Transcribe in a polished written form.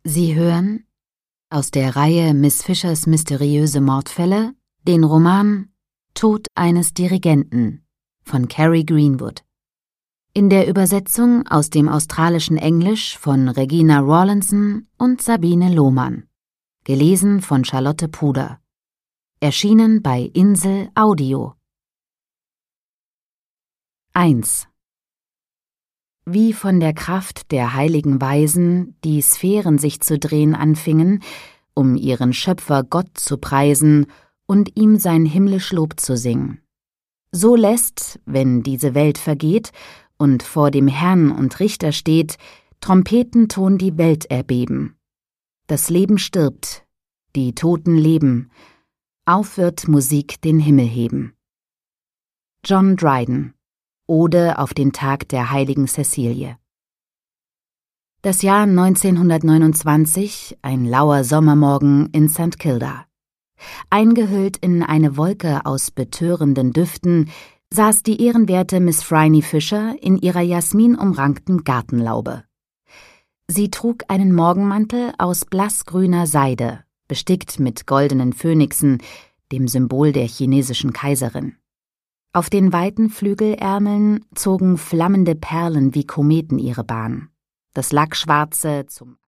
Sie hören aus der Reihe Miss Fischers mysteriöse Mordfälle den Roman Tod eines Dirigenten von Carrie Greenwood. In der Übersetzung aus dem australischen Englisch von Regina Rawlinson und Sabine Lohmann. Gelesen von Charlotte Puder. Erschienen bei Insel Audio. 1. Wie von der Kraft der heiligen Weisen die Sphären sich zu drehen anfingen, um ihren Schöpfer Gott zu preisen und ihm sein himmlisch Lob zu singen. So lässt, wenn diese Welt vergeht und vor dem Herrn und Richter steht, Trompetenton die Welt erbeben. Das Leben stirbt, die Toten leben, auf wird Musik den Himmel heben. John Dryden. Ode auf den Tag der heiligen Cäcilie. Das Jahr 1929, ein lauer Sommermorgen in St. Kilda. Eingehüllt in eine Wolke aus betörenden Düften, saß die ehrenwerte Miss Phryne Fisher in ihrer jasminumrankten Gartenlaube. Sie trug einen Morgenmantel aus blassgrüner Seide, bestickt mit goldenen Phönixen, dem Symbol der chinesischen Kaiserin. Auf den weiten Flügelärmeln zogen flammende Perlen wie Kometen ihre Bahn. Das lackschwarze, zum